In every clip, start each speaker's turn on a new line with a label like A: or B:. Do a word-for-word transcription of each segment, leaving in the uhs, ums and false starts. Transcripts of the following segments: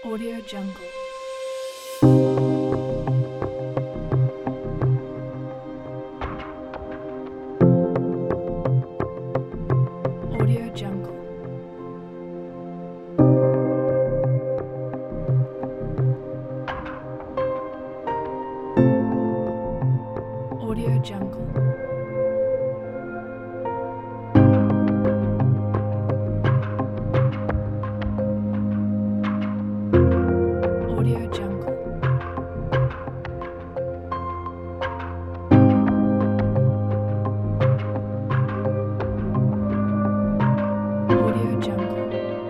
A: Audio Jungle. Audio Jungle. Audio Jungle. Audio Jungle. Audio Jungle.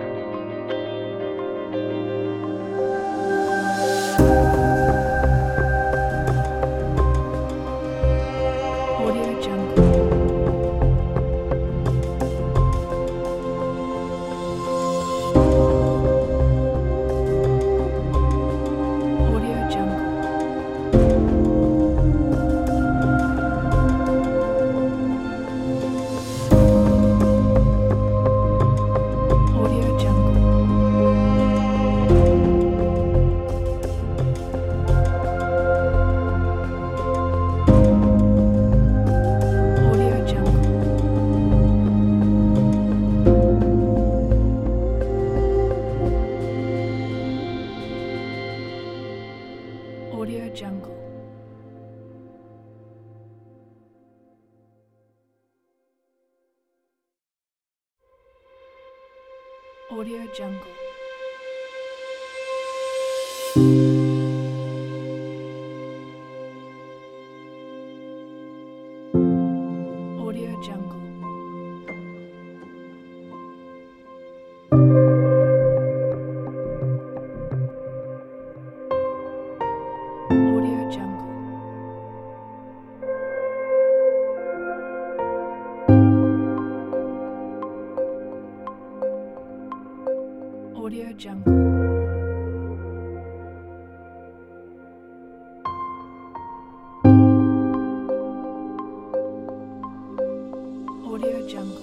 A: Audio Jungle. Audio Jungle. Audio Jungle. Audio Jungle. Audio Jungle. Audio Jungle. Audio Jungle. Audio Jungle. Audio Jungle. Audio Jungle.